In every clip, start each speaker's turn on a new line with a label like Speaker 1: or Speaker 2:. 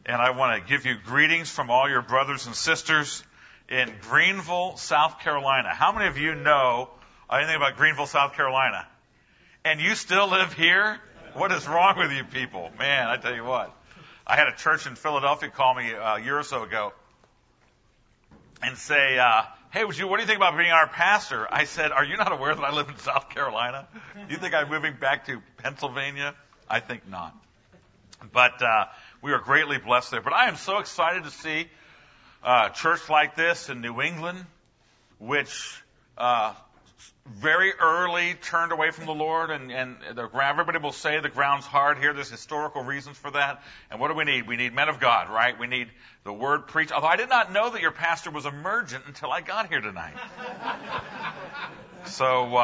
Speaker 1: And I want to give you greetings from all your brothers and sisters in Greenville, South Carolina. How many of you know anything about Greenville, South Carolina? And you still live here? What is wrong with you people? Man, I tell you what. I had a church in Philadelphia call me a year or so ago and say, hey, what do you think about being our pastor? I said, are you not aware that I live in South Carolina? Do you think I'm moving back to Pennsylvania? I think not. But we are greatly blessed there. But I am so excited to see a church like this in New England, which very early turned away from the Lord, and everybody will say the ground's hard here. There's historical reasons for that. And what do we need? We need men of God, right? We need the word preached. Although I did not know that your pastor was emergent until I got here tonight. So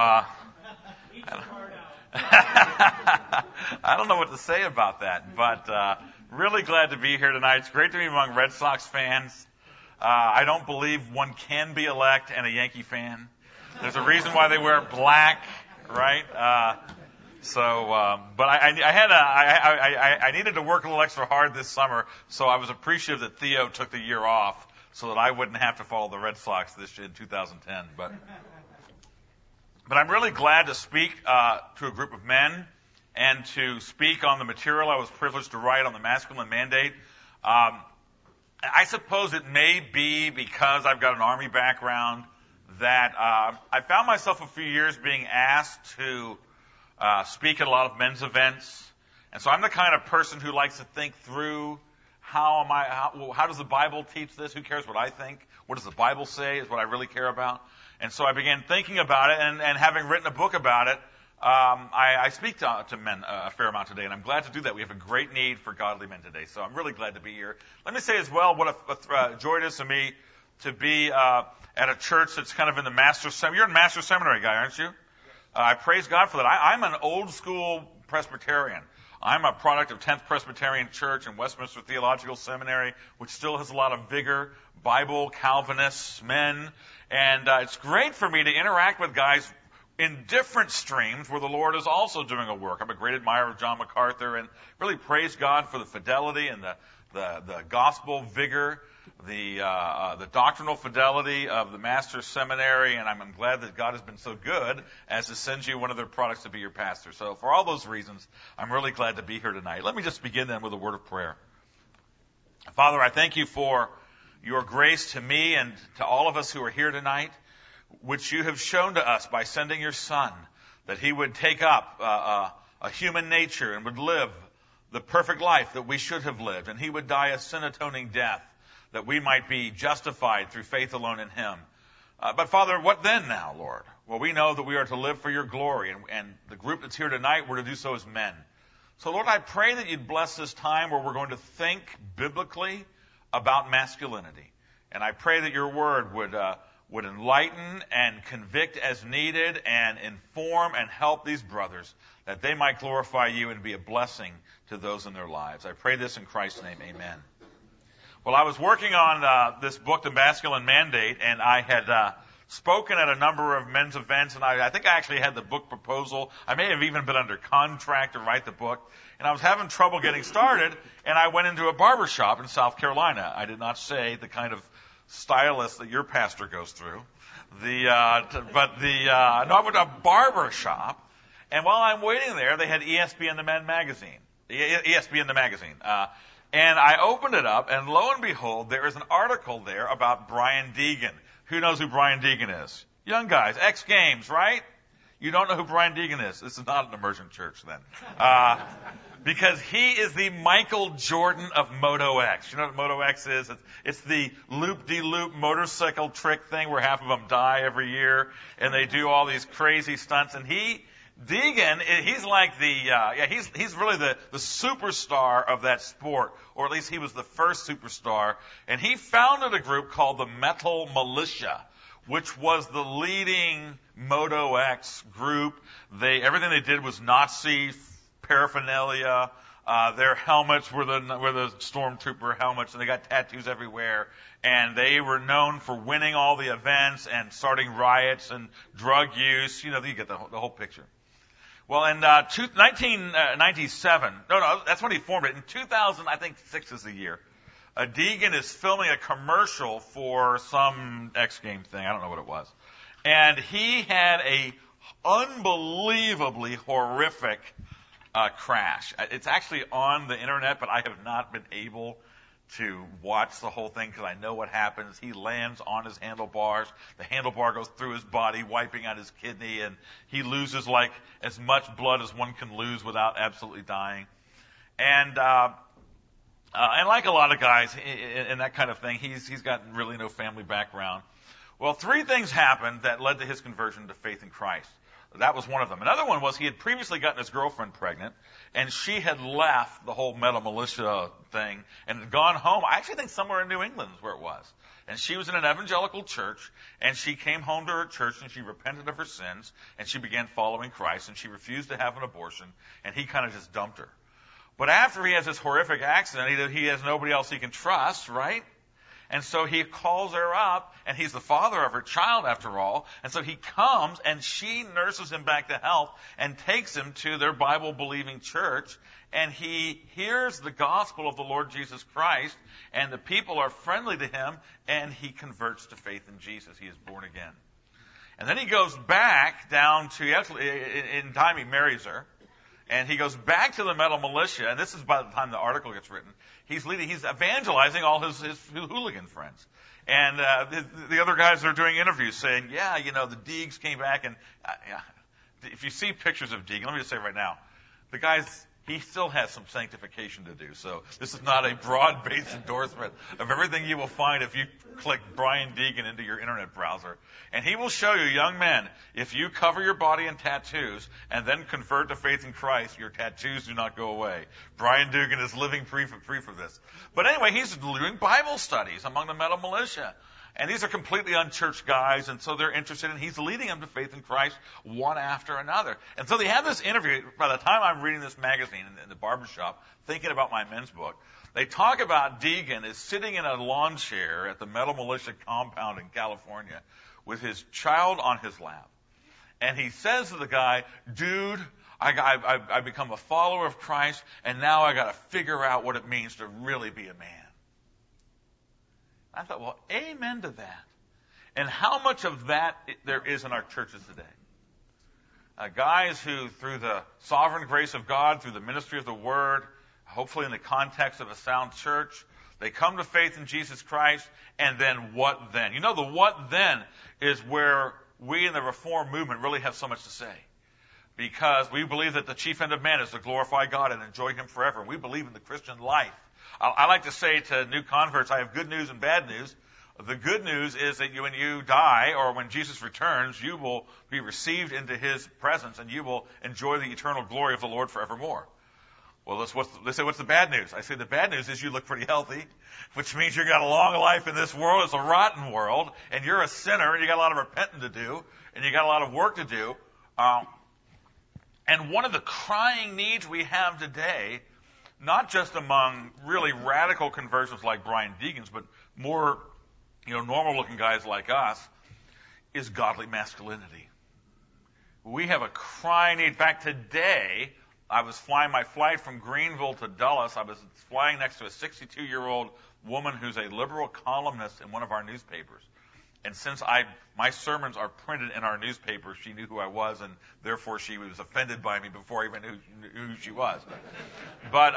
Speaker 1: I don't know what to say about that, but really glad to be here tonight. It's great to be among Red Sox fans. I don't believe one can be elect and a Yankee fan. There's a reason why they wear black, right? But I needed to work a little extra hard this summer, so I was appreciative that Theo took the year off so that I wouldn't have to follow the Red Sox this year in 2010. But I'm really glad to speak to a group of men and to speak on the material I was privileged to write on the masculine mandate. I suppose it may be because I've got an Army background that I found myself a few years being asked to speak at a lot of men's events. And so I'm the kind of person who likes to think through how does the Bible teach this? Who cares what I think? What does the Bible say is what I really care about. And so I began thinking about it, and having written a book about it, I speak to men a fair amount today, and I'm glad to do that. We have a great need for godly men today, so I'm really glad to be here. Let me say as well what a joy it is to me to be at a church that's kind of in the Master's Seminary. You're a Master's Seminary guy, aren't you? I praise God for that. I'm an old school Presbyterian. I'm a product of 10th Presbyterian Church and Westminster Theological Seminary, which still has a lot of vigor, Bible, Calvinists, men. And it's great for me to interact with guys in different streams where the Lord is also doing a work. I'm a great admirer of John MacArthur and really praise God for the fidelity and the gospel vigor, the doctrinal fidelity of the Master's Seminary, and I'm glad that God has been so good as to send you one of their products to be your pastor. So for all those reasons, I'm really glad to be here tonight. Let me just begin then with a word of prayer. Father, I thank you for your grace to me and to all of us who are here tonight, which you have shown to us by sending your Son, that he would take up a human nature and would live the perfect life that we should have lived, and he would die a sin-atoning death, that we might be justified through faith alone in him. But Father, what then now, Lord? Well, we know that we are to live for your glory, and the group that's here tonight, we're to do so as men. So Lord, I pray that you'd bless this time where we're going to think biblically about masculinity. And I pray that your word would enlighten and convict as needed and inform and help these brothers that they might glorify you and be a blessing to those in their lives. I pray this in Christ's name, amen. Well, I was working on this book, The Masculine Mandate, and I had spoken at a number of men's events, and I think I actually had the book proposal. I may have even been under contract to write the book, and I was having trouble getting started, and I went into a barber shop in South Carolina. I did not say the kind of stylist that your pastor goes through. I went to a barber shop, and while I'm waiting there, they had ESPN the magazine. And I opened it up, and lo and behold, there is an article there about Brian Deegan. Who knows who Brian Deegan is? Young guys, X Games, right? You don't know who Brian Deegan is. This is not an immersion church then. Because he is the Michael Jordan of Moto X. You know what Moto X is? It's the loop-de-loop motorcycle trick thing where half of them die every year, and they do all these crazy stunts. And Deegan, he's like he's really the superstar of that sport, or at least he was the first superstar. And he founded a group called the Metal Militia, which was the leading Moto X group. Everything they did was Nazi paraphernalia. Their helmets were the stormtrooper helmets, and they got tattoos everywhere. And they were known for winning all the events and starting riots and drug use. You know, you get the whole picture. Well, in 1997, no, that's when he formed it. In 2000, I think 6 is the year. Deegan is filming a commercial for some X game thing. I don't know what it was. And he had a unbelievably horrific crash. It's actually on the internet, but I have not been able to watch the whole thing because I know what happens. He lands on his handlebars. The handlebar goes through his body, wiping out his kidney, and he loses like as much blood as one can lose without absolutely dying. And like a lot of guys in that kind of thing, he's got really no family background. Well, 3 things happened that led to his conversion to faith in Christ. That was one of them. Another one was he had previously gotten his girlfriend pregnant, and she had left the whole metal militia thing and had gone home. I actually think somewhere in New England is where it was. And she was in an evangelical church, and she came home to her church, and she repented of her sins, and she began following Christ, and she refused to have an abortion, and he kind of just dumped her. But after he has this horrific accident, he has nobody else he can trust, right? And so he calls her up, and he's the father of her child after all. And so he comes, and she nurses him back to health and takes him to their Bible-believing church. And he hears the gospel of the Lord Jesus Christ, and the people are friendly to him, and he converts to faith in Jesus. He is born again. And then he goes back down to, in time he marries her. And he goes back to the metal militia, and this is by the time the article gets written. He's evangelizing all his hooligan friends. And the other guys are doing interviews saying, yeah, the Deegs came back, and if you see pictures of Deegan, let me just say right now, the guy's, he still has some sanctification to do. So this is not a broad-based endorsement of everything you will find if you click Brian Deegan into your internet browser. And he will show you, young men, if you cover your body in tattoos and then convert to faith in Christ, your tattoos do not go away. Brian Deegan is living proof of this. But anyway, he's doing Bible studies among the metal militia. And these are completely unchurched guys, and so they're interested, and he's leading them to faith in Christ one after another. And so they have this interview. By the time I'm reading this magazine in the barbershop, thinking about my men's book, they talk about Deegan is sitting in a lawn chair at the metal militia compound in California with his child on his lap. And he says to the guy, dude, I become a follower of Christ, and now I got to figure out what it means to really be a man. I thought, well, amen to that. And how much of that there is in our churches today. Guys who, through the sovereign grace of God, through the ministry of the Word, hopefully in the context of a sound church, they come to faith in Jesus Christ, and then what then? The what then is where we in the Reform movement really have so much to say. Because we believe that the chief end of man is to glorify God and enjoy Him forever. And we believe in the Christian life. I like to say to new converts, I have good news and bad news. The good news is that when you die or when Jesus returns, you will be received into His presence and you will enjoy the eternal glory of the Lord forevermore. Well, let's say, what's the bad news? I say the bad news is you look pretty healthy, which means you've got a long life in this world. It's a rotten world, and you're a sinner, and you got a lot of repenting to do, and you got a lot of work to do. And one of the crying needs we have today, not just among really radical conversions like Brian Deegan's, but more, normal-looking guys like us, is godly masculinity. We have a crying need. In fact, today, I was flying my flight from Greenville to Dulles. I was flying next to a 62-year-old woman who's a liberal columnist in one of our newspapers. And since my sermons are printed in our newspaper, she knew who I was, and therefore she was offended by me before I even knew who she was. But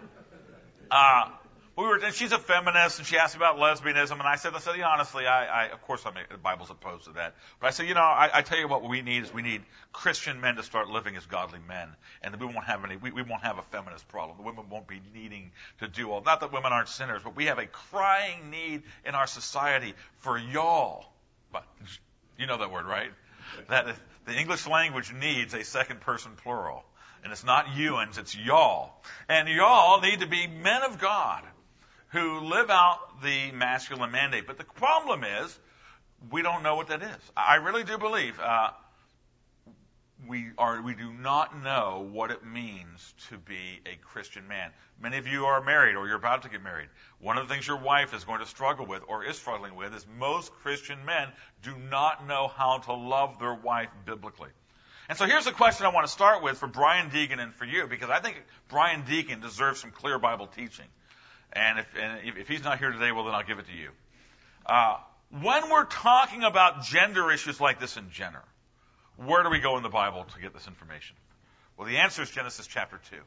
Speaker 1: and she's a feminist, and she asked me about lesbianism, and I said, honestly, of course the Bible's opposed to that. But I said, I tell you what we need is we need Christian men to start living as godly men, and we won't have we won't have a feminist problem. The women won't be needing to do all. Not that women aren't sinners, but we have a crying need in our society for y'all. But you know that word, right? That the English language needs a second person plural, and it's not youans, it's y'all, and y'all need to be men of God who live out the masculine mandate. But the problem is, we don't know what that is. I really do believe we do not know what it means to be a Christian man. Many of you are married or you're about to get married. One of the things your wife is going to struggle with or is struggling with is most Christian men do not know how to love their wife biblically. And so here's the question I want to start with for Brian Deegan and for you, because I think Brian Deegan deserves some clear Bible teaching. And if he's not here today, well, then I'll give it to you. When we're talking about gender issues like this in general, where do we go in the Bible to get this information? Well, the answer is Genesis chapter 2.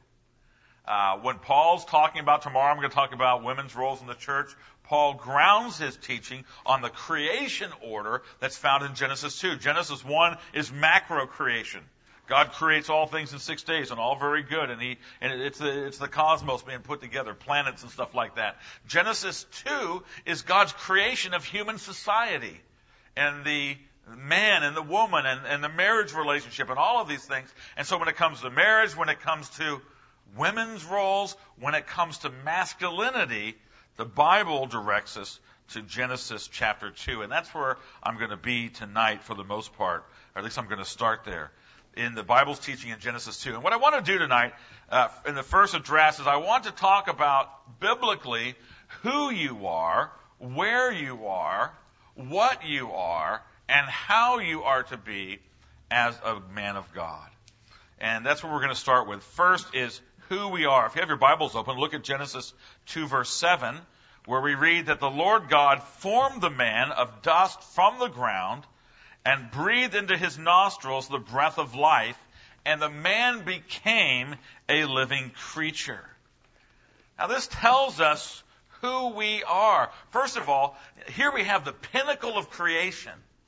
Speaker 1: When Paul's talking about, tomorrow I'm going to talk about women's roles in the church, Paul grounds his teaching on the creation order that's found in Genesis 2. Genesis 1 is macro creation. God creates all things in 6 days, and all very good, and it's the cosmos being put together, planets and stuff like that. Genesis 2 is God's creation of human society, and the man and the woman and the marriage relationship and all of these things. And so when it comes to marriage, when it comes to women's roles, when it comes to masculinity, the Bible directs us to Genesis chapter 2. And that's where I'm going to be tonight for the most part, or at least I'm going to start there, in the Bible's teaching in Genesis 2. And what I want to do tonight, in the first address, is I want to talk about biblically who you are, where you are, what you are, and how you are to be as a man of God. And that's what we're going to start with. First is who we are. If you have your Bibles open, look at Genesis 2 verse 7, where we read that the Lord God formed the man of dust from the ground and breathed into his nostrils the breath of life, and the man became a living creature. Now this tells us who we are. First of all, here we have the pinnacle of creation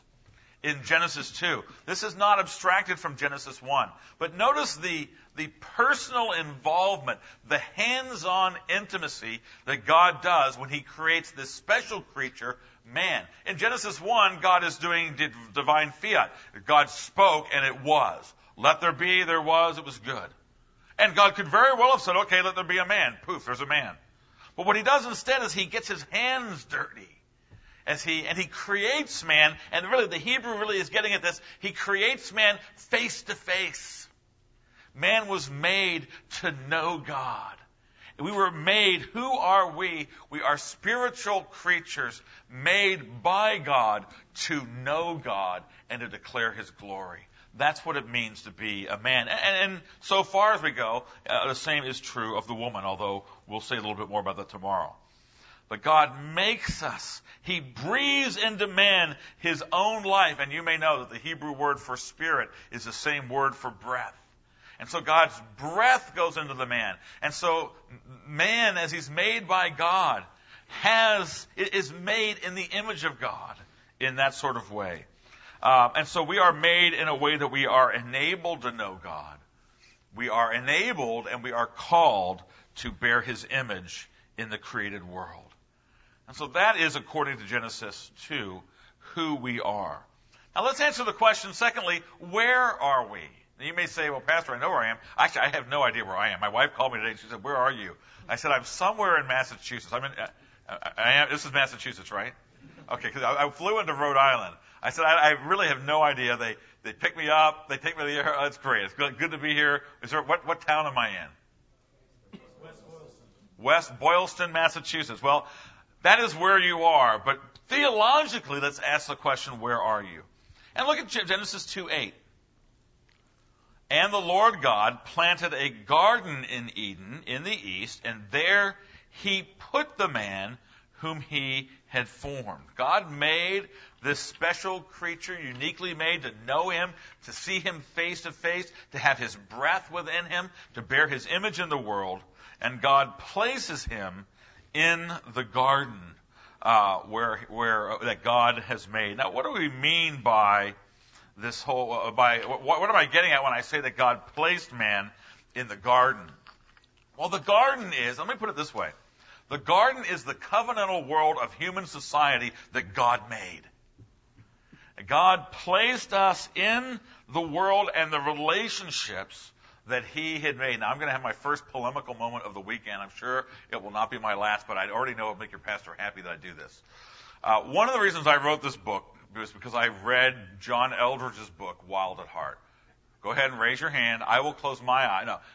Speaker 1: in Genesis 2. This is not abstracted from Genesis 1. But notice the personal involvement, the hands-on intimacy that God does when he creates this special creature, man. In Genesis 1, God is doing divine fiat. God spoke and it was. Let there be, there was, it was good. And God could very well have said, okay, let there be a man. Poof, there's a man. But what he does instead is he gets his hands dirty. And he creates man, and really the Hebrew really is getting at this, he creates man face to face. Man was made to know God. We were made, who are we? We are spiritual creatures made by God to know God and to declare his glory. That's what it means to be a man. And so far as we go, the same is true of the woman, although we'll say a little bit more about that tomorrow. But God makes us. He breathes into man his own life. And you may know that the Hebrew word for spirit is the same word for breath. And so God's breath goes into the man. And so man, as he's made by God, is made in the image of God in that sort of way. And so we are made in a way that we are enabled to know God. We are enabled and we are called to bear his image in the created world. And so that is, according to Genesis 2, who we are. Now let's answer the question, secondly, where are we? Now, you may say, well, Pastor, I know where I am. Actually, I have no idea where I am. My wife called me today and she said, where are you? I said, I'm somewhere in Massachusetts. This is Massachusetts, right? Okay, because I flew into Rhode Island. I said, I really have no idea. They pick me up. They take me to the air. Oh, it's great. It's good to be here. What town am I in? West Boylston, Massachusetts. Well, that is where you are. But theologically, let's ask the question, where are you? And look at Genesis 2:8. And the Lord God planted a garden in Eden in the east, and there he put the man whom he had formed. God made this special creature, uniquely made to know him, to see him face to face, to have his breath within him, to bear his image in the world. And God places him in the garden where that God has made. Now, what do we mean by this whole? What am I getting at when I say that God placed man in the garden? Well, the garden is. Let me put it this way: the garden is the covenantal world of human society that God made. God placed us in the world and the relationships that he had made. Now, I'm going to have my first polemical moment of the weekend. I'm sure it will not be my last, but I already know it will make your pastor happy that I do this. One of the reasons I wrote this book was because I read John Eldredge's book, Wild at Heart. Go ahead and raise your hand. I will close my eye. No,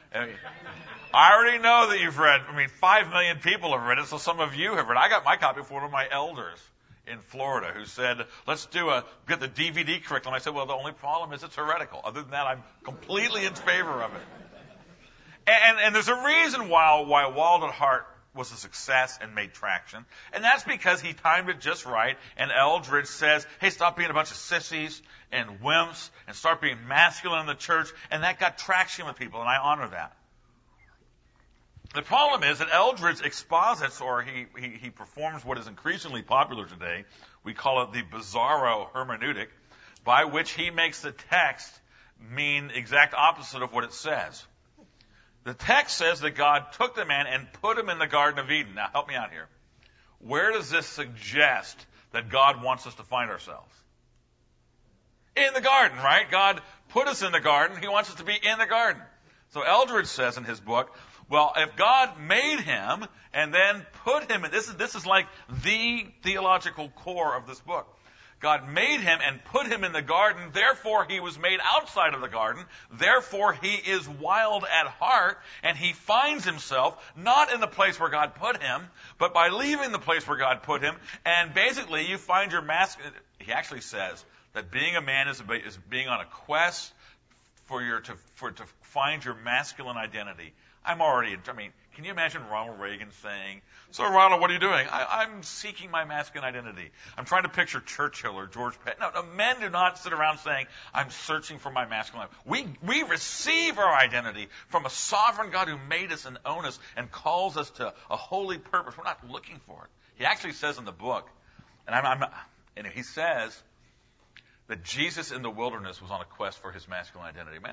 Speaker 1: I already know that you've read. 5 million people have read it, so some of you have read it. I got my copy from one of my elders in Florida who said, let's get the DVD curriculum. I said, well, the only problem is it's heretical. Other than that, I'm completely in favor of it. And there's a reason why Wild at Heart was a success and made traction. And that's because he timed it just right. And Eldredge says, hey, stop being a bunch of sissies and wimps and start being masculine in the church. And that got traction with people, and I honor that. The problem is that Eldredge exposits, or he performs what is increasingly popular today. We call it the bizarro hermeneutic, by which he makes the text mean the exact opposite of what it says. The text says that God took the man and put him in the Garden of Eden. Now, help me out here. Where does this suggest that God wants us to find ourselves? In the garden, right? God put us in the garden. He wants us to be in the garden. So Eldredge says in his book, well, if God made him and then put him in, this is like the theological core of this book. God made him and put him in the garden, therefore he was made outside of the garden, therefore he is wild at heart, and he finds himself not in the place where God put him, but by leaving the place where God put him, and basically you find your masculine. He actually says that being a man is being on a quest to find your masculine identity. Can you imagine Ronald Reagan saying, so Ronald, what are you doing? I'm seeking my masculine identity. I'm trying to picture Churchill or George Patton. No, men do not sit around saying, I'm searching for my masculine identity. We receive our identity from a sovereign God who made us and owned us and calls us to a holy purpose. We're not looking for it. He actually says in the book, and he says that Jesus in the wilderness was on a quest for his masculine identity. Man,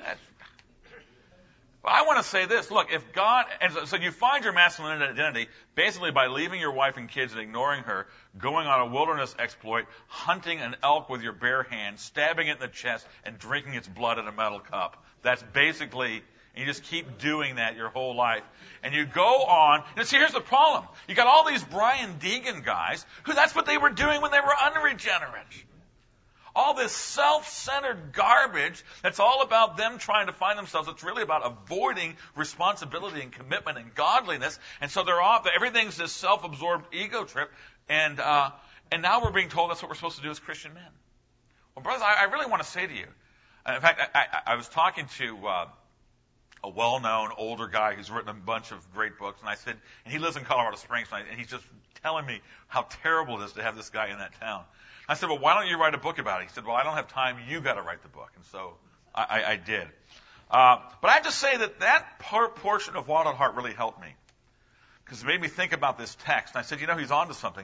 Speaker 1: but I want to say this. Look, if God, and so you find your masculine identity basically by leaving your wife and kids and ignoring her, going on a wilderness exploit, hunting an elk with your bare hands, stabbing it in the chest, and drinking its blood in a metal cup. That's basically, and you just keep doing that your whole life. And you go on, and see, here's the problem. You got all these Brian Deegan guys who that's what they were doing when they were unregenerate. All this self-centered garbage that's all about them trying to find themselves. It's really about avoiding responsibility and commitment and godliness. And so they're off. Everything's this self-absorbed ego trip. And now we're being told that's what we're supposed to do as Christian men. Well, brothers, I really want to say to you. In fact, I was talking to a well-known older guy who's written a bunch of great books. And I said, and he lives in Colorado Springs. And he's just telling me how terrible it is to have this guy in that town. I said, well, why don't you write a book about it? He said, well, I don't have time. You got to write the book. And so I did. But I have to say that portion of Wild at Heart really helped me. Because it made me think about this text. And I said, he's on to something.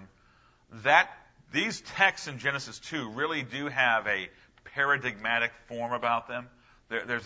Speaker 1: These texts in Genesis 2 really do have a paradigmatic form about them. There's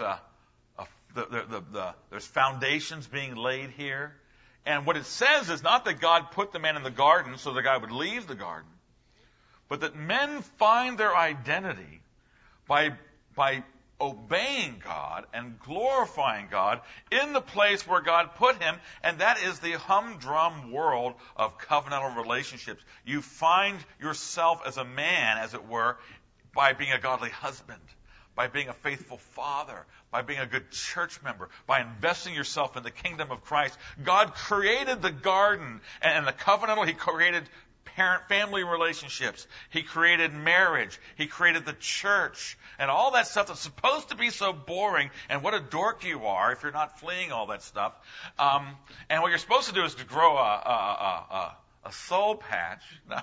Speaker 1: foundations being laid here. And what it says is not that God put the man in the garden so the guy would leave the garden, but that men find their identity by obeying God and glorifying God in the place where God put him, and that is the humdrum world of covenantal relationships. You find yourself as a man, as it were, by being a godly husband, by being a faithful father, by being a good church member, by investing yourself in the kingdom of Christ. God created the garden and the covenantal. He created parent-family relationships. He created marriage. He created the church. And all that stuff that's supposed to be so boring. And what a dork you are if you're not fleeing all that stuff. And what you're supposed to do is to grow a soul patch.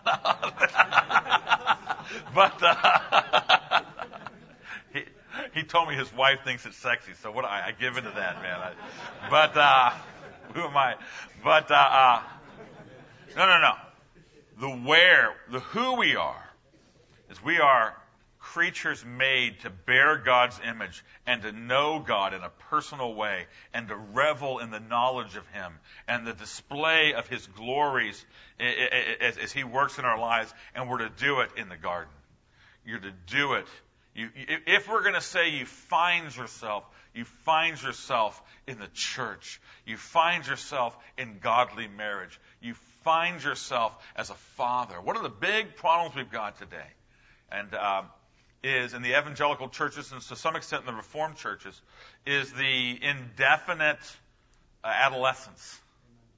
Speaker 1: But he told me his wife thinks it's sexy. So I give into that, man. Who am I? But no. The who we are is we are creatures made to bear God's image and to know God in a personal way and to revel in the knowledge of him and the display of his glories as he works in our lives. And we're to do it in the garden. You're to do it. If we're going to say you find yourself in the church. You find yourself in godly marriage. You find yourself as a father. One of the big problems we've got today, and is in the evangelical churches and to some extent in the Reformed churches, is the indefinite adolescence.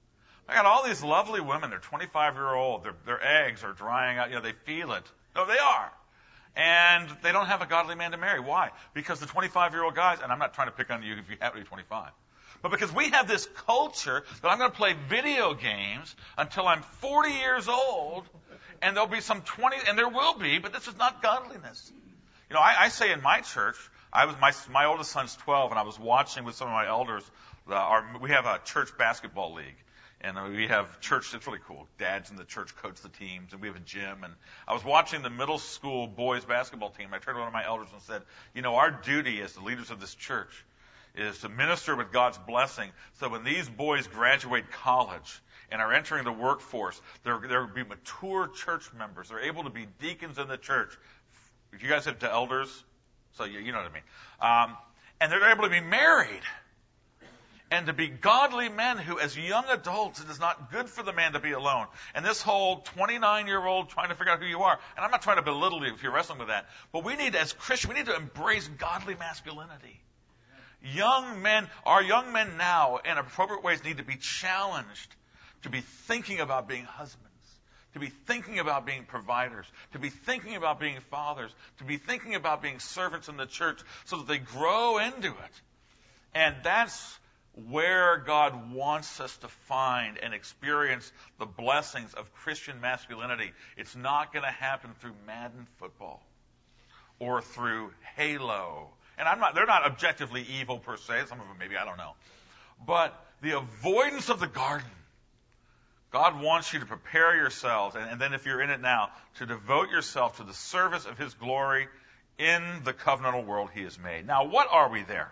Speaker 1: I got all these lovely women. They're 25-year-old. Their eggs are drying out. They feel it. No, they are. And they don't have a godly man to marry. Why? Because the 25-year-old guys, and I'm not trying to pick on you if you happen to be 25, but because we have this culture that I'm going to play video games until I'm 40 years old, and there'll be some 20, and there will be, but this is not godliness. I say in my church, my oldest son's 12, and I was watching with some of my elders. We have a church basketball league, and we have church. It's really cool. Dads in the church coach the teams, and we have a gym. And I was watching the middle school boys basketball team. I turned to one of my elders and said, our duty as the leaders of this church is to minister with God's blessing, so when these boys graduate college and are entering the workforce, there will be mature church members. They're able to be deacons in the church. You guys have to elders, so you know what I mean. And they're able to be married and to be godly men who, as young adults, it is not good for the man to be alone. And this whole 29-year-old trying to figure out who you are, and I'm not trying to belittle you if you're wrestling with that, but we need, as Christians, we need to embrace godly masculinity. Our young men now, in appropriate ways, need to be challenged to be thinking about being husbands, to be thinking about being providers, to be thinking about being fathers, to be thinking about being servants in the church so that they grow into it. And that's where God wants us to find and experience the blessings of Christian masculinity. It's not going to happen through Madden football or through Halo. And they're not objectively evil per se. Some of them maybe, I don't know. But the avoidance of the garden. God wants you to prepare yourselves, and then if you're in it now, to devote yourself to the service of His glory in the covenantal world He has made. Now, what are we there?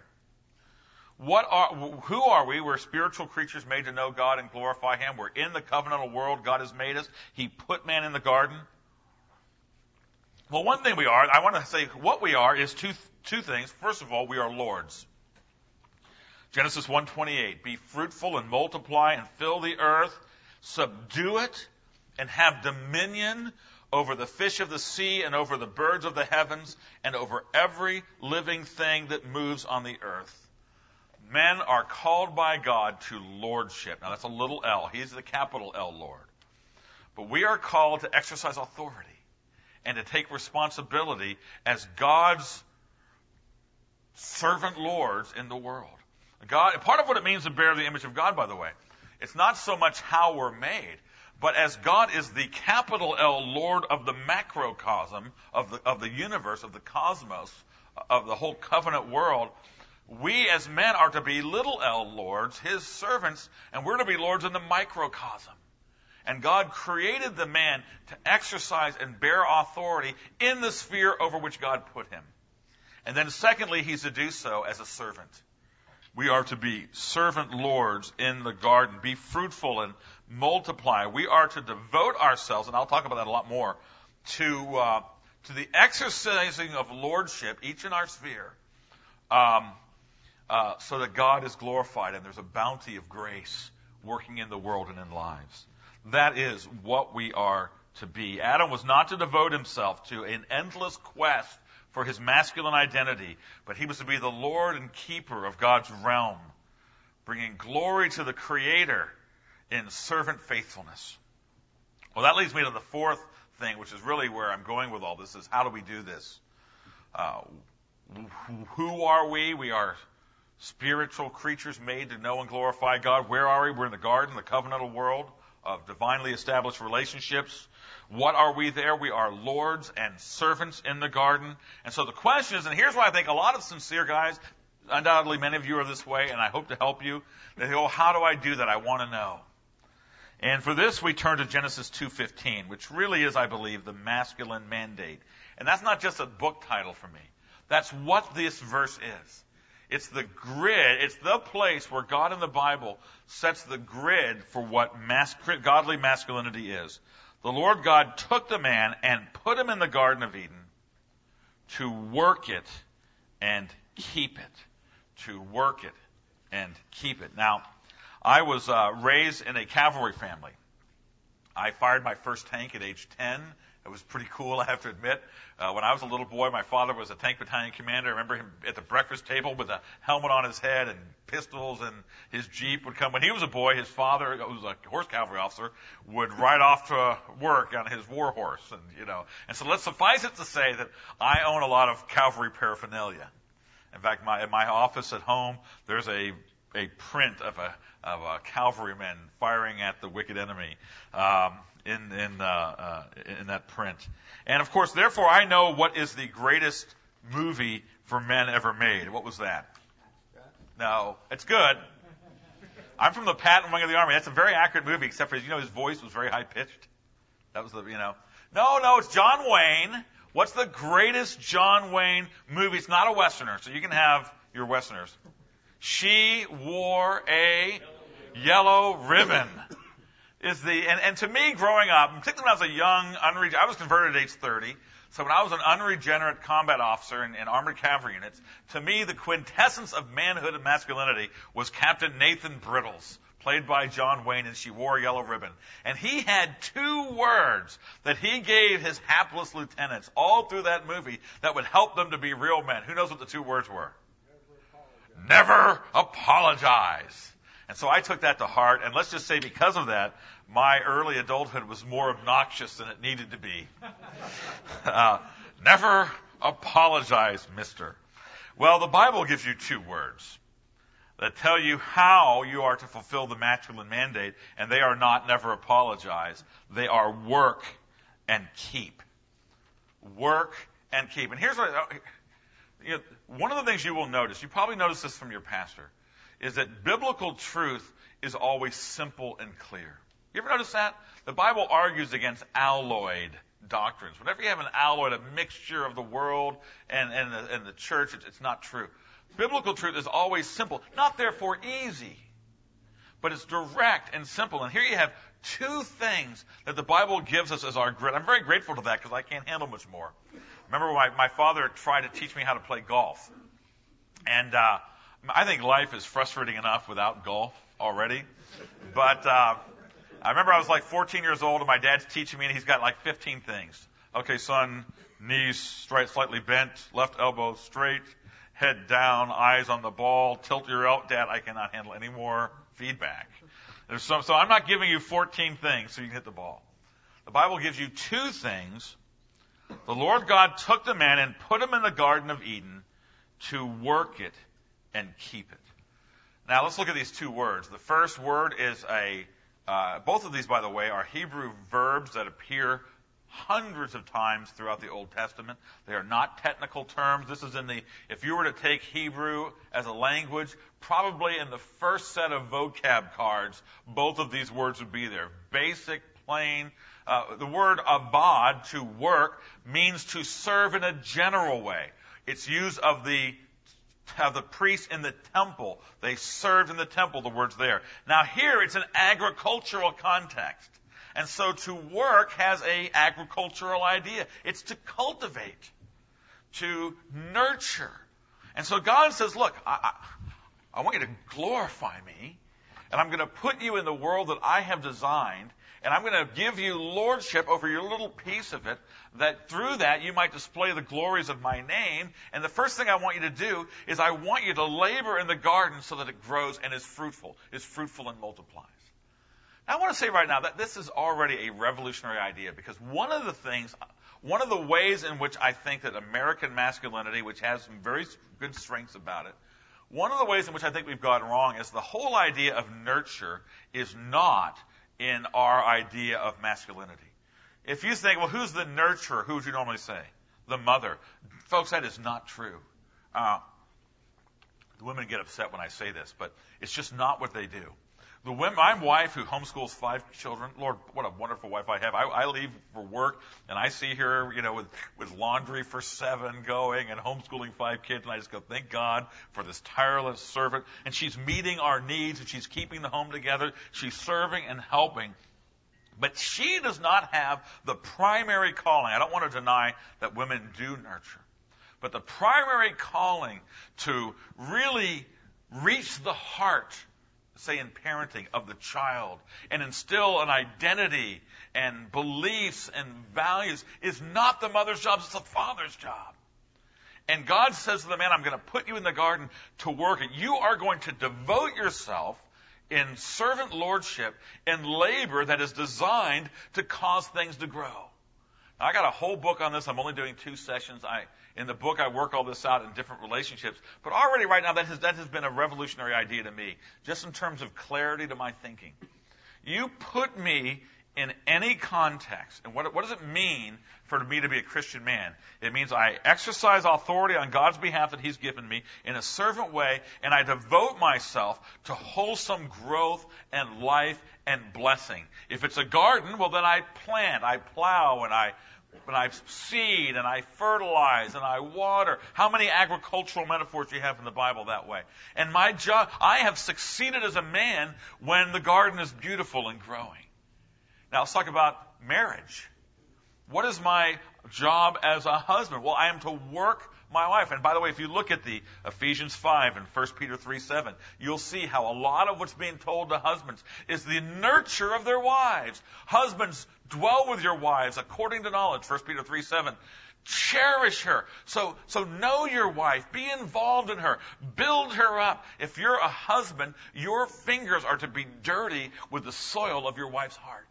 Speaker 1: Who are we? We're spiritual creatures made to know God and glorify Him. We're in the covenantal world God has made us. He put man in the garden. Well, one thing we are, I want to say what we are is two things. First of all, we are lords. Genesis 1:28, be fruitful and multiply and fill the earth, subdue it, and have dominion over the fish of the sea and over the birds of the heavens and over every living thing that moves on the earth. Men are called by God to lordship. Now, that's a little L. He's the capital L Lord. But we are called to exercise authority and to take responsibility as God's servant lords in the world. Part of what it means to bear the image of God, by the way, it's not so much how we're made, but as God is the capital L Lord of the macrocosm, of the universe, of the cosmos, of the whole covenant world, we as men are to be little L lords, His servants, and we're to be lords in the microcosm. And God created the man to exercise and bear authority in the sphere over which God put him. And then secondly, He's to do so as a servant. We are to be servant lords in the garden. Be fruitful and multiply. We are to devote ourselves, and I'll talk about that a lot more, to the exercising of lordship, each in our sphere, so that God is glorified and there's a bounty of grace working in the world and in lives. That is what we are to be. Adam was not to devote himself to an endless quest for his masculine identity, but he was to be the Lord and keeper of God's realm, bringing glory to the Creator in servant faithfulness. Well, that leads me to the fourth thing, which is really where I'm going with all this, is how do we do this? Who are we? We are spiritual creatures made to know and glorify God. Where are we? We're in the garden, the covenantal world of divinely established relationships. What are we there? We are lords and servants in the garden. And so the question is, and here's why I think a lot of sincere guys, undoubtedly many of you are this way, and I hope to help you, they go, how do I do that? I want to know. And for this, we turn to Genesis 2:15, which really is, I believe, the masculine mandate. And that's not just a book title for me. That's what this verse is. It's the grid. It's the place where God in the Bible sets the grid for what godly masculinity is. The Lord God took the man and put him in the Garden of Eden to work it and keep it. To work it and keep it. Now, I was raised in a cavalry family. I fired my first tank at age 10. It was pretty cool, I have to admit. When I was a little boy, my father was a tank battalion commander. I remember him at the breakfast table with a helmet on his head and pistols, and his Jeep would come. When he was a boy, his father, who was a horse cavalry officer, would ride off to work on his war horse. And so let's suffice it to say that I own a lot of cavalry paraphernalia. In fact, in my office at home, there's a print of a cavalryman firing at the wicked enemy. In that print. And of course, therefore, I know what is the greatest movie for men ever made. What was that? No, it's good. I'm from the Patton Wing of the Army. That's a very accurate movie, except for, his voice was very high pitched. That was No, it's John Wayne. What's the greatest John Wayne movie? It's not a Westerner, so you can have your Westerners. She Wore a Yellow Ribbon. And to me, growing up, particularly when I was a young, I was converted at age 30. So when I was an unregenerate combat officer in armored cavalry units, to me, the quintessence of manhood and masculinity was Captain Nathan Brittles, played by John Wayne, and She Wore a Yellow Ribbon. And he had 2 words that he gave his hapless lieutenants all through that movie that would help them to be real men. Who knows what the 2 words were? Never apologize. And so I took that to heart, and let's just say because of that, my early adulthood was more obnoxious than it needed to be. Never apologize, mister. Well, the Bible gives you 2 words that tell you how you are to fulfill the masculine mandate, and they are not never apologize. They are work and keep. Work and keep. And here's what, one of the things you will notice, you probably noticed this from your pastor, is that biblical truth is always simple and clear. You ever notice that? The Bible argues against alloyed doctrines. Whenever you have an alloyed, a mixture of the world and the church, it's not true. Biblical truth is always simple, not therefore easy, but it's direct and simple. And here you have 2 things that the Bible gives us as our grid. I'm very grateful to that because I can't handle much more. Remember my father tried to teach me how to play golf. And I think life is frustrating enough without golf already. But I remember I was like 14 years old, and my dad's teaching me, and he's got like 15 things. Okay, son, knees straight, slightly bent, left elbow straight, head down, eyes on the ball, tilt your elbow. Dad, I cannot handle any more feedback. So I'm not giving you 14 things so you can hit the ball. The Bible gives you 2 things. The Lord God took the man and put him in the Garden of Eden to work it and keep it. Now let's look at these 2 words. The first word is both of these, by the way, are Hebrew verbs that appear hundreds of times throughout the Old Testament. They are not technical terms. This is if you were to take Hebrew as a language, probably in the first set of vocab cards, both of these words would be there. Basic, plain. The word abad, to work, means to serve in a general way. It's used of the priests in the temple. They served in the temple, the word's there. Now here it's an agricultural context. And so to work has an agricultural idea. It's to cultivate, to nurture. And so God says, look, I want you to glorify me, and I'm going to put you in the world that I have designed, and I'm going to give you lordship over your little piece of it, that through that you might display the glories of my name. And the first thing I want you to do is I want you to labor in the garden so that it grows and is fruitful and multiplies. Now, I want to say right now that this is already a revolutionary idea, because one of the ways in which I think that American masculinity, which has some very good strengths about it, one of the ways in which I think we've gone wrong is the whole idea of nurture is not in our idea of masculinity. If you think, well, who's the nurturer? Who would you normally say? The mother. Folks, that is not true. The women get upset when I say this, but it's just not what they do. My wife, who homeschools 5 children, Lord, what a wonderful wife I have. I leave for work, and I see her, with laundry for 7 going and homeschooling 5 kids, and I just go, thank God for this tireless servant. And she's meeting our needs, and she's keeping the home together. She's serving and helping. But she does not have the primary calling. I don't want to deny that women do nurture. But the primary calling to really reach the heart say in parenting, of the child and instill an identity and beliefs and values is not the mother's job, it's the father's job. And God says to the man, I'm going to put you in the garden to work it. You are going to devote yourself in servant lordship and labor that is designed to cause things to grow. Now, I got a whole book on this. I'm only doing 2 sessions. In the book, I work all this out in different relationships. But already right now, that has been a revolutionary idea to me, just in terms of clarity to my thinking. You put me in any context, and what does it mean for me to be a Christian man? It means I exercise authority on God's behalf that He's given me in a servant way, and I devote myself to wholesome growth and life and blessing. If it's a garden, well, then I plant, I plow, and I seed, and I fertilize, and I water. How many agricultural metaphors do you have in the Bible that way? And my job, I have succeeded as a man when the garden is beautiful and growing. Now, let's talk about marriage. What is my job as a husband? Well, I am to work my wife. And by the way, if you look at the Ephesians 5 and 1 Peter 3:7, you'll see how a lot of what's being told to husbands is the nurture of their wives. Husbands, dwell with your wives according to knowledge, 1 Peter 3:7. Cherish her. So know your wife. Be involved in her. Build her up. If you're a husband, your fingers are to be dirty with the soil of your wife's heart.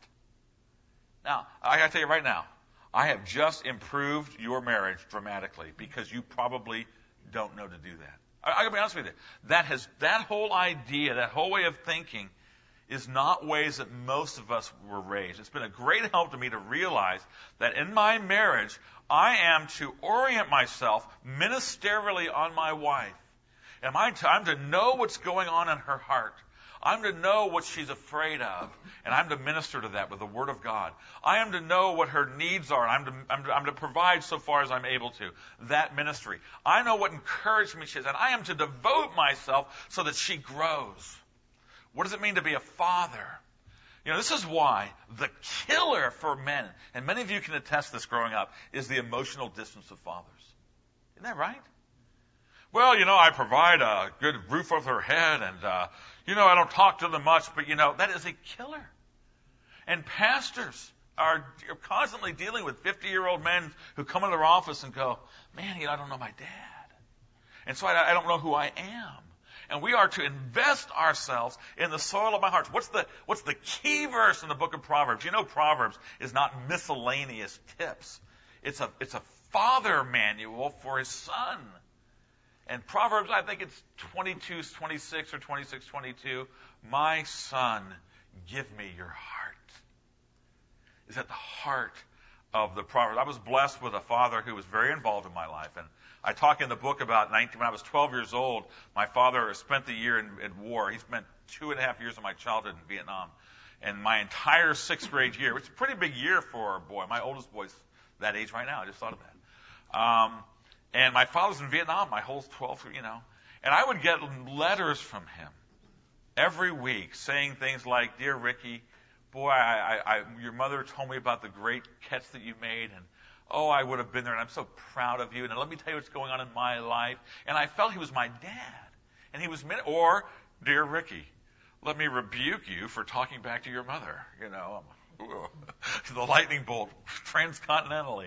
Speaker 1: Now, I got to tell you right now, I have just improved your marriage dramatically because you probably don't know to do that. I got to be honest with you. That whole idea, that whole way of thinking is not ways that most of us were raised. It's been a great help to me to realize that in my marriage, I am to orient myself ministerially on my wife. And I'm to know what's going on in her heart. I'm to know what she's afraid of, and I'm to minister to that with the Word of God. I am to know what her needs are, and I'm to provide so far as I'm able to. That ministry. I know what encouragement she has, and I am to devote myself so that she grows. What does it mean to be a father? You know, this is why the killer for men, and many of you can attest this growing up, is the emotional distance of fathers. Isn't that right? Well, I provide a good roof over her head, and, I don't talk to them much, but, that is a killer. And pastors are constantly dealing with 50-year-old men who come into their office and go, man, I don't know my dad. And so I don't know who I am. And we are to invest ourselves in the soil of my heart. What's the key verse in the book of Proverbs? Proverbs is not miscellaneous tips. It's a father manual for his son. And Proverbs, I think it's 22:26 or 26:22. My son, give me your heart. Is at the heart of the Proverbs. I was blessed with a father who was very involved in my life. And I talk in the book about when I was 12 years old, my father spent the year in war. He spent 2.5 years of my childhood in Vietnam. And my entire 6th grade year, which is a pretty big year for a boy. My oldest boy's that age right now. I just thought of that. And my father was in Vietnam my whole 12th, And I would get letters from him every week saying things like, Dear Ricky, boy, your mother told me about the great catch that you made, and I would have been there, and I'm so proud of you, and let me tell you what's going on in my life. And I felt he was my dad. And he was, or, Dear Ricky, let me rebuke you for talking back to your mother. The lightning bolt transcontinentally.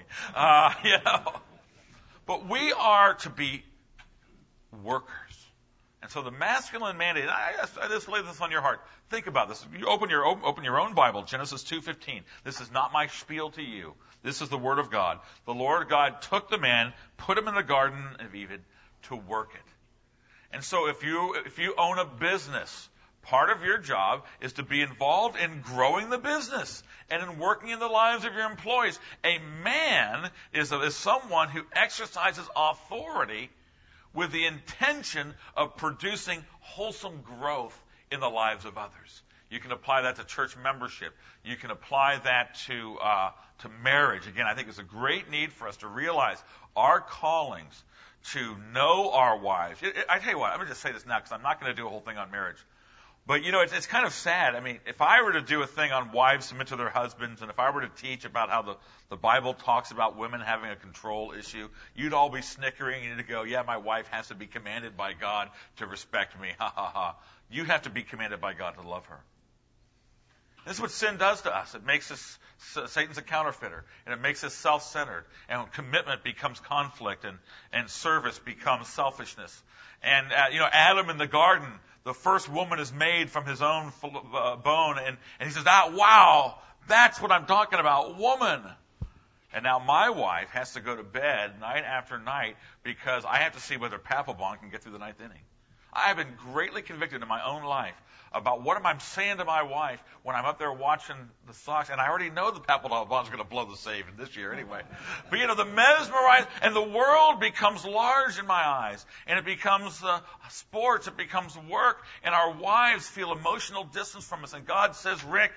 Speaker 1: But we are to be workers. And so the masculine mandate, I just lay this on your heart. Think about this. You open your own Bible, Genesis 2:15. This is not my spiel to you. This is the Word of God. The Lord God took the man, put him in the Garden of Eden to work it. And so if you own a business, part of your job is to be involved in growing the business and in working in the lives of your employees. A man is someone who exercises authority with the intention of producing wholesome growth in the lives of others. You can apply that to church membership. You can apply that to marriage. Again, I think it's a great need for us to realize our callings to know our wives. I tell you what, I'm going to just say this now because I'm not going to do a whole thing on marriage. But, it's kind of sad. I mean, if I were to do a thing on wives submit to their husbands, and if I were to teach about how the Bible talks about women having a control issue, you'd all be snickering and you'd go, yeah, my wife has to be commanded by God to respect me. Ha, ha, ha. You have to be commanded by God to love her. This is what sin does to us. It makes us, Satan's a counterfeiter, and it makes us self-centered. And commitment becomes conflict, and service becomes selfishness. And, Adam in the garden, the first woman is made from his own bone, and he says, wow, that's what I'm talking about, woman. And now my wife has to go to bed night after night because I have to see whether Papelbon can get through the ninth inning. I have been greatly convicted in my own life about what am I saying to my wife when I'm up there watching the Sox, and I already know the Papelbon's going to blow the save this year anyway. But the mesmerized, and the world becomes large in my eyes, and it becomes sports, it becomes work, and our wives feel emotional distance from us. And God says, Rick,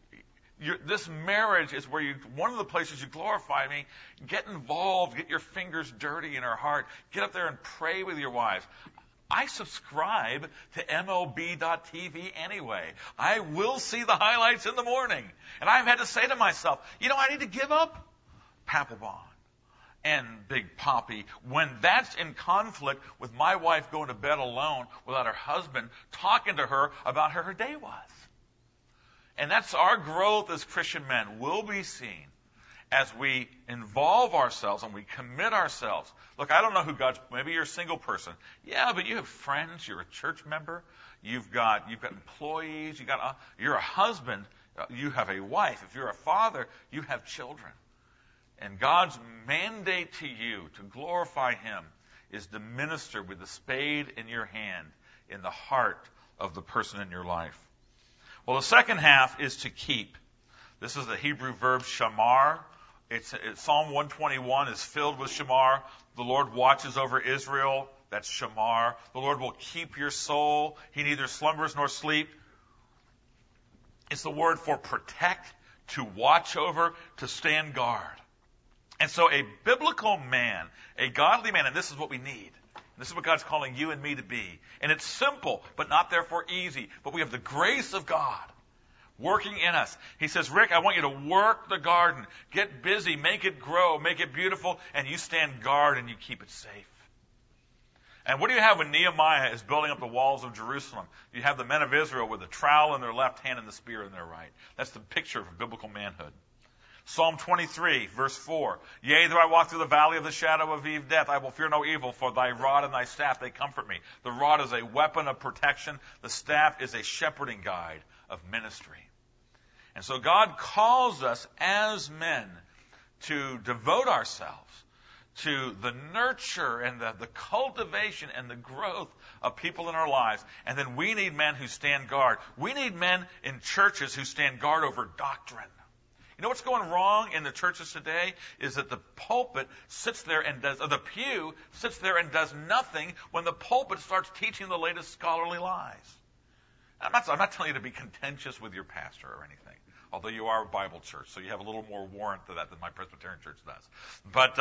Speaker 1: this marriage is where one of the places you glorify me. Get involved, get your fingers dirty in her heart, get up there and pray with your wives. I subscribe to MLB.TV anyway. I will see the highlights in the morning. And I've had to say to myself, I need to give up Papelbon and Big Poppy when that's in conflict with my wife going to bed alone without her husband talking to her about how her day was. And that's our growth as Christian men will be seen as we involve ourselves and we commit ourselves. Look, I don't know who maybe you're a single person. Yeah, but you have friends, you're a church member, you've got employees, you're a husband, you have a wife. If you're a father, you have children. And God's mandate to you to glorify Him is to minister with the spade in your hand in the heart of the person in your life. Well, the second half is to keep. This is the Hebrew verb shamar. Psalm 121 is filled with shamar. The Lord watches over Israel. That's shamar. The Lord will keep your soul. He neither slumbers nor sleep. It's the word for protect, to watch over, to stand guard. And so a biblical man, a godly man, and this is what we need. This is what God's calling you and me to be. And it's simple, but not therefore easy. But we have the grace of God working in us. He says, Rick, I want you to work the garden. Get busy, make it grow, make it beautiful, and you stand guard and you keep it safe. And what do you have when Nehemiah is building up the walls of Jerusalem? You have the men of Israel with the trowel in their left hand and the spear in their right. That's the picture of biblical manhood. Psalm 23, verse 4. Yea, though I walk through the valley of the shadow of death, I will fear no evil, for thy rod and thy staff, they comfort me. The rod is a weapon of protection. The staff is a shepherding guide of ministry. And so God calls us as men to devote ourselves to the nurture and the cultivation and the growth of people in our lives. And then we need men who stand guard. We need men in churches who stand guard over doctrine. You know what's going wrong in the churches today is that the pulpit sits there and the pew sits there and does nothing when the pulpit starts teaching the latest scholarly lies. I'm not telling you to be contentious with your pastor or anything, although you are a Bible church, so you have a little more warrant to that than my Presbyterian church does. But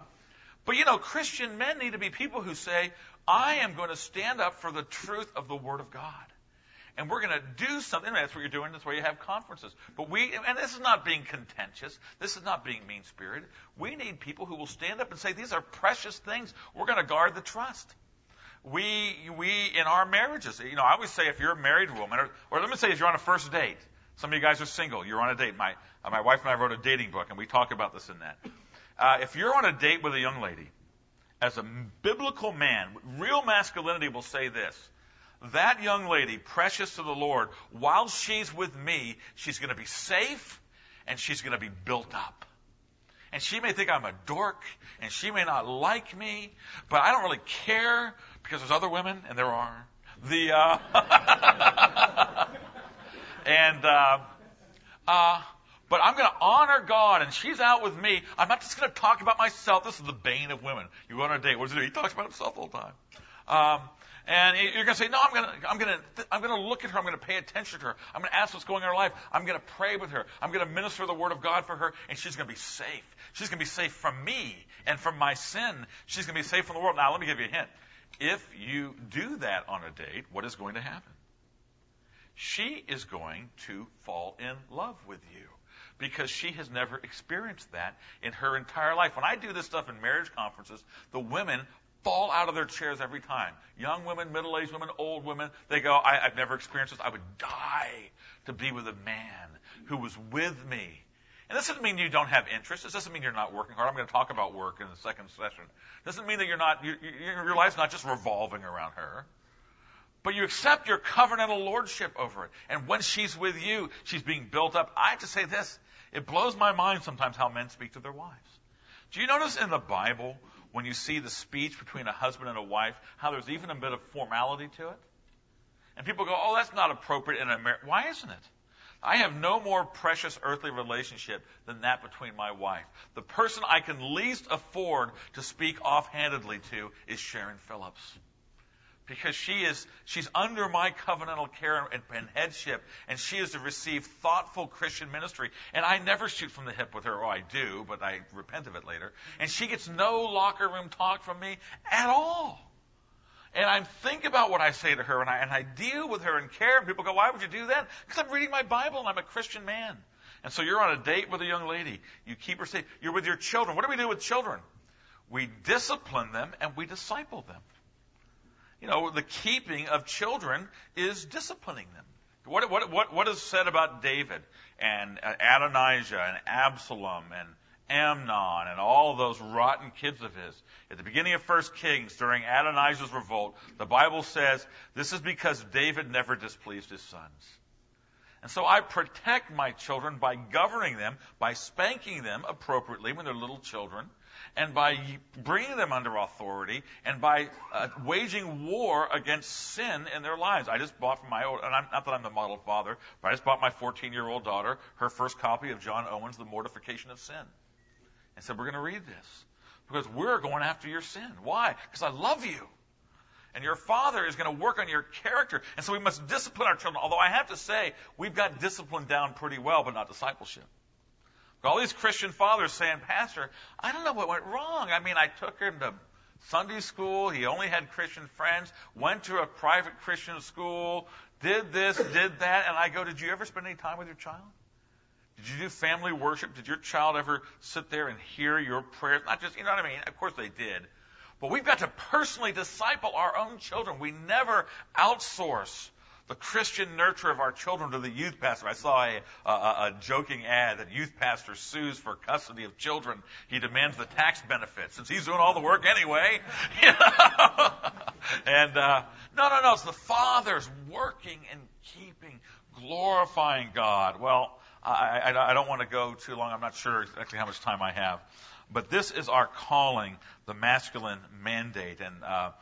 Speaker 1: Christian men need to be people who say, I am going to stand up for the truth of the Word of God. And we're going to do something. That's what you're doing. That's why you have conferences. And this is not being contentious. This is not being mean-spirited. We need people who will stand up and say, these are precious things. We're going to guard the trust. We in our marriages, I always say if you're a married woman, or let me say if you're on a first date, some of you guys are single, you're on a date. My wife and I wrote a dating book, and we talk about this in that. If you're on a date with a young lady, as a biblical man, real masculinity will say this: that young lady, precious to the Lord, while she's with me, she's going to be safe and she's going to be built up. And she may think I'm a dork and she may not like me, but I don't really care because there's other women, and there are. But I'm going to honor God, and she's out with me. I'm not just going to talk about myself. This is the bane of women. You go on a date. What does he do? He talks about himself all the time. And you're going to say, no, I'm going to look at her. I'm going to pay attention to her. I'm going to ask what's going on in her life. I'm going to pray with her. I'm going to minister the Word of God for her, and she's going to be safe. She's going to be safe from me and from my sin. She's going to be safe from the world. Now, let me give you a hint. If you do that on a date, what is going to happen? She is going to fall in love with you because she has never experienced that in her entire life. When I do this stuff in marriage conferences, the women fall out of their chairs every time. Young women, middle-aged women, old women, they go, I've never experienced this. I would die to be with a man who was with me. And this doesn't mean you don't have interest. This doesn't mean you're not working hard. I'm going to talk about work in the second session. It doesn't mean that your life's not just revolving around her. But you accept your covenantal lordship over it. And when she's with you, she's being built up. I have to say this. It blows my mind sometimes how men speak to their wives. Do you notice in the Bible, when you see the speech between a husband and a wife, how there's even a bit of formality to it? And people go, oh, that's not appropriate in a marriage. Why isn't it? I have no more precious earthly relationship than that between my wife. The person I can least afford to speak offhandedly to is Sharon Phillips. Because she's under my covenantal care and headship, and she is to receive thoughtful Christian ministry. And I never shoot from the hip with her, or I do, but I repent of it later. And she gets no locker room talk from me at all. And I think about what I say to her, and I deal with her and care. And people go, why would you do that? Because I'm reading my Bible, and I'm a Christian man. And so you're on a date with a young lady. You keep her safe. You're with your children. What do we do with children? We discipline them, and we disciple them. You know, the keeping of children is disciplining them. What is said about David and Adonijah and Absalom and Amnon and all of those rotten kids of his? At the beginning of 1 Kings, during Adonijah's revolt, the Bible says this is because David never displeased his sons. And so I protect my children by governing them, by spanking them appropriately when they're little children, and by bringing them under authority, and by waging war against sin in their lives. I just bought from my old, and not that I'm the model father, but I just bought my 14-year-old daughter her first copy of John Owen's The Mortification of Sin. And said, we're going to read this, because we're going after your sin. Why? Because I love you. And your father is going to work on your character. And so we must discipline our children. Although I have to say, we've got discipline down pretty well, but not discipleship. All these Christian fathers saying, Pastor, I don't know what went wrong. I mean, I took him to Sunday school. He only had Christian friends, went to a private Christian school, did this, did that. And I go, did you ever spend any time with your child? Did you do family worship? Did your child ever sit there and hear your prayers? Not just, you know what I mean? Of course they did. But we've got to personally disciple our own children. We never outsource the Christian nurture of our children to the youth pastor. I saw a joking ad that youth pastor sues for custody of children. He demands the tax benefits since he's doing all the work anyway. You know? And no, it's the fathers working and keeping, glorifying God. Well, I don't want to go too long. I'm not sure exactly how much time I have. But this is our calling, the masculine mandate. And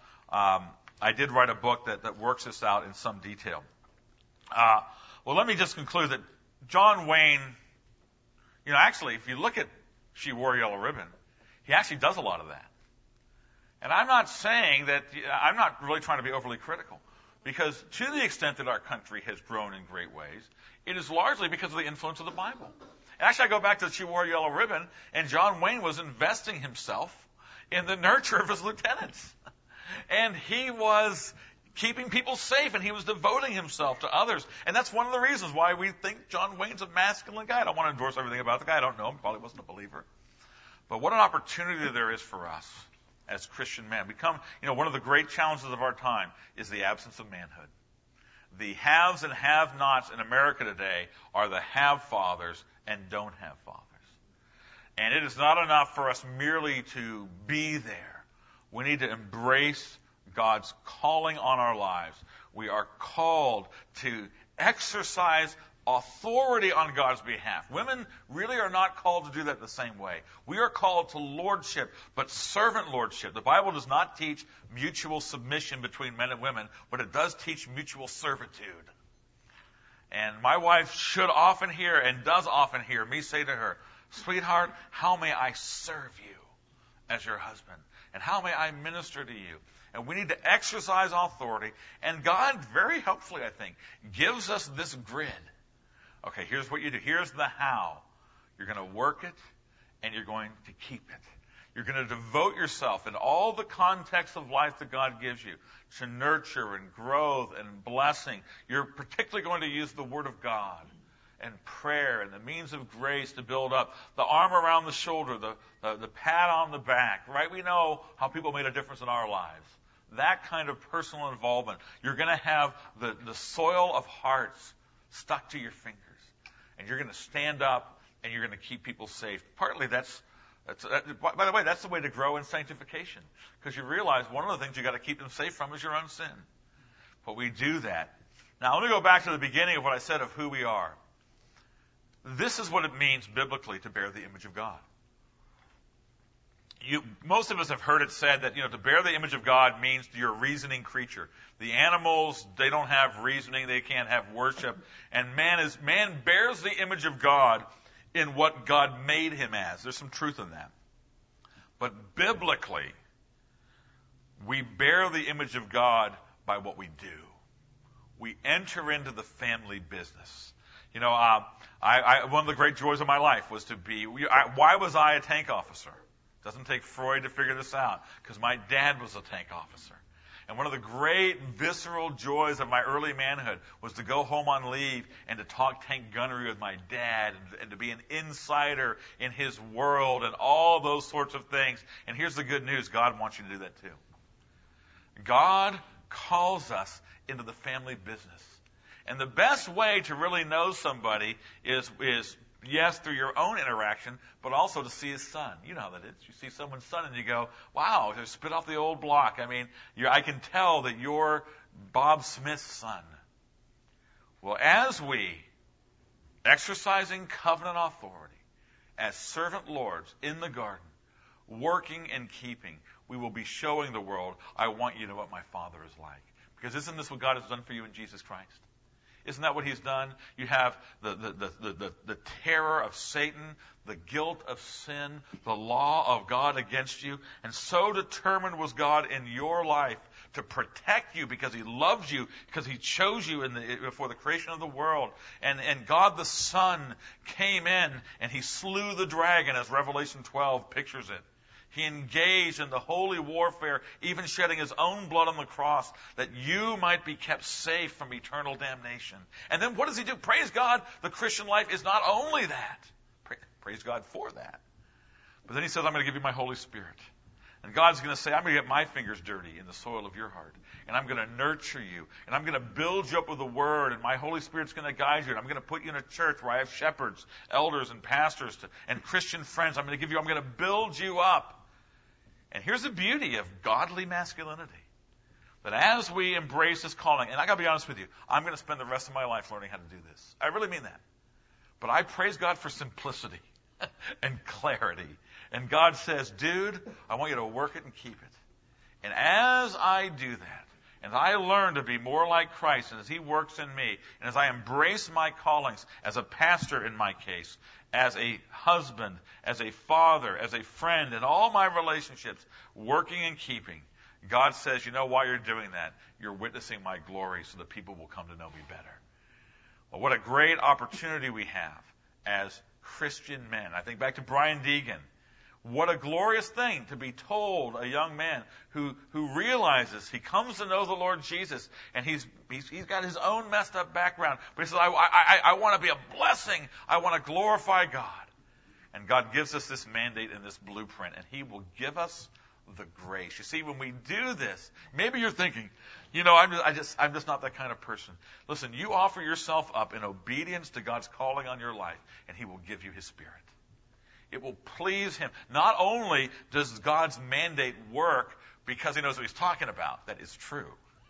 Speaker 1: I did write a book that works this out in some detail. Well, let me just conclude that John Wayne, actually, if you look at She Wore a Yellow Ribbon, he actually does a lot of that. And I'm not saying that, I'm not really trying to be overly critical, because to the extent that our country has grown in great ways, it is largely because of the influence of the Bible. And actually, I go back to She Wore a Yellow Ribbon, and John Wayne was investing himself in the nurture of his lieutenants. And he was keeping people safe, and he was devoting himself to others. And that's one of the reasons why we think John Wayne's a masculine guy. I don't want to endorse everything about the guy. I don't know him. Probably wasn't a believer. But what an opportunity there is for us as Christian men. One of the great challenges of our time is the absence of manhood. The haves and have-nots in America today are the have-fathers and don't have fathers. And it is not enough for us merely to be there. We need to embrace God's calling on our lives. We are called to exercise authority on God's behalf. Women really are not called to do that the same way. We are called to lordship, but servant lordship. The Bible does not teach mutual submission between men and women, but it does teach mutual servitude. And my wife should often hear, and does often hear, me say to her, sweetheart, how may I serve you as your husband? And how may I minister to you? And we need to exercise authority. And God, very helpfully, I think, gives us this grid. Okay, here's what you do. Here's the how. You're going to work it, and you're going to keep it. You're going to devote yourself in all the context of life that God gives you to nurture and growth and blessing. You're particularly going to use the Word of God and prayer and the means of grace to build up, the arm around the shoulder, the pat on the back, right? We know how people made a difference in our lives. That kind of personal involvement. You're going to have the soil of hearts stuck to your fingers. And you're going to stand up and you're going to keep people safe. Partly by the way, that's the way to grow in sanctification. Because you realize one of the things you got to keep them safe from is your own sin. But we do that. Now, let me go back to the beginning of what I said of who we are. This is what it means biblically to bear the image of God. Most of us have heard it said that, to bear the image of God means you're a reasoning creature. The animals, they don't have reasoning, they can't have worship. And man bears the image of God in what God made him as. There's some truth in that. But biblically, we bear the image of God by what we do. We enter into the family business. One of the great joys of my life was why was I a tank officer? Doesn't take Freud to figure this out, because my dad was a tank officer. And one of the great visceral joys of my early manhood was to go home on leave and to talk tank gunnery with my dad and to be an insider in his world and all those sorts of things. And here's the good news. God wants you to do that too. God calls us into the family business. And the best way to really know somebody is yes, through your own interaction, but also to see his son. You know how that is. You see someone's son and you go, wow, they spit off the old block. I can tell that you're Bob Smith's son. Well, as we, exercising covenant authority, as servant lords in the garden, working and keeping, we will be showing the world, I want you to know what my Father is like. Because isn't this what God has done for you in Jesus Christ? Isn't that what he's done? You have the terror of Satan, the guilt of sin, the law of God against you. And so determined was God in your life to protect you because he loves you, because he chose you before the creation of the world. And God the Son came in and he slew the dragon, as Revelation 12 pictures it. He engaged in the holy warfare, even shedding his own blood on the cross, that you might be kept safe from eternal damnation. And then what does he do? Praise God, the Christian life is not only that. Praise God for that. But then he says, I'm going to give you my Holy Spirit. And God's going to say, I'm going to get my fingers dirty in the soil of your heart. And I'm going to nurture you. And I'm going to build you up with the Word. And my Holy Spirit's going to guide you. And I'm going to put you in a church where I have shepherds, elders, and pastors, and Christian friends. I'm going to build you up. And here's the beauty of godly masculinity. That as we embrace this calling, and I got to be honest with you, I'm going to spend the rest of my life learning how to do this. I really mean that. But I praise God for simplicity and clarity. And God says, dude, I want you to work it and keep it. And as I do that, and I learn to be more like Christ, and as he works in me, and as I embrace my callings as a pastor in my case, as a husband, as a father, as a friend, in all my relationships, working and keeping, God says, you know why you're doing that? You're witnessing my glory so that people will come to know me better. Well, what a great opportunity we have as Christian men. I think back to Brian Deegan. What a glorious thing to be told, a young man who realizes he comes to know the Lord Jesus, and he's got his own messed up background, but he says, I want to be a blessing. I want to glorify God. And God gives us this mandate and this blueprint, and he will give us the grace. You see, when we do this, maybe you're thinking, I'm just not that kind of person. Listen, you offer yourself up in obedience to God's calling on your life, and he will give you his Spirit. It will please him. Not only does God's mandate work because he knows what he's talking about. That is true.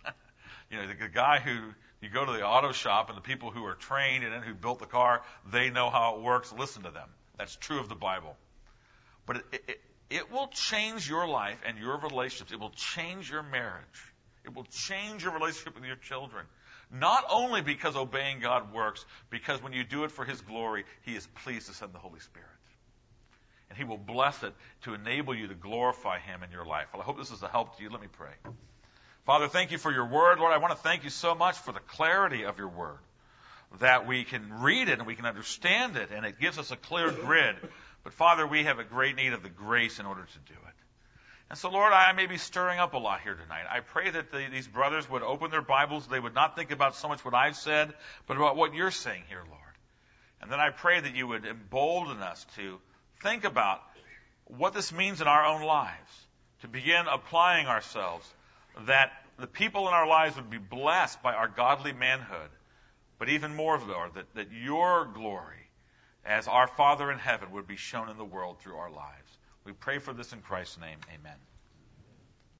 Speaker 1: The guy who, you go to the auto shop and the people who are trained and who built the car, they know how it works. Listen to them. That's true of the Bible. But it will change your life and your relationships. It will change your marriage. It will change your relationship with your children. Not only because obeying God works, because when you do it for his glory, he is pleased to send the Holy Spirit. And he will bless it to enable you to glorify him in your life. Well, I hope this is a help to you. Let me pray. Father, thank you for your word. Lord, I want to thank you so much for the clarity of your word, that we can read it and we can understand it, and it gives us a clear grid. But Father, we have a great need of the grace in order to do it. And so, Lord, I may be stirring up a lot here tonight. I pray that these brothers would open their Bibles. They would not think about so much what I've said, but about what you're saying here, Lord. And then I pray that you would embolden us to think about what this means in our own lives, to begin applying ourselves, that the people in our lives would be blessed by our godly manhood, but even more, Lord, that your glory as our Father in heaven would be shown in the world through our lives. We pray for this in Christ's name. Amen.